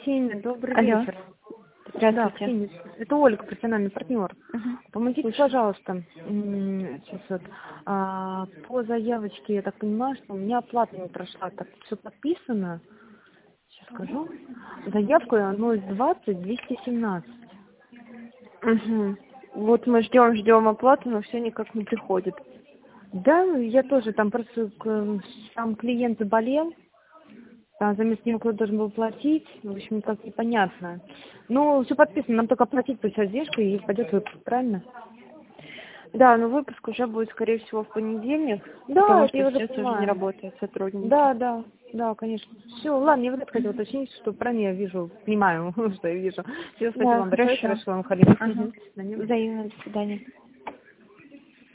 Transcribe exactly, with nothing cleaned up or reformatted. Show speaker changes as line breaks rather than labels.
Ксения, добрый
Алло.
вечер. Да,
Здравствуйте.
Ксения, это Ольга, профессиональный партнер.
Мгм.
Помогите,
Слушаю.
пожалуйста, м, сейчас вот, а, по заявочке, я так понимаю, что у меня оплата не прошла, так все подписано. Сейчас скажу. Заявка ноль двадцать двести семнадцать.
Мгм. Вот мы ждем, ждем оплату, но все никак не приходит.
Да, я тоже там просто к- там клиент заболел, там за место него кто-то должен был платить, в общем, как непонятно. Ну, все подписано, нам только оплатить по сердечку и пойдет выпуск, правильно?
Да, но выпуск уже будет, скорее всего, в понедельник,
Да,
потому
это
что
я уже
сейчас уже не
понимаю.
работают сотрудники.
Да, да, да, конечно. Все, ладно, я вот это хотела уточнить, что правильно я вижу, понимаю, что я вижу. Все, спасибо
Да,
вам большое,
хорошо.
хорошего вам выходных.
Ага.
Мгм, до свидания.
Взаимно, до свидания.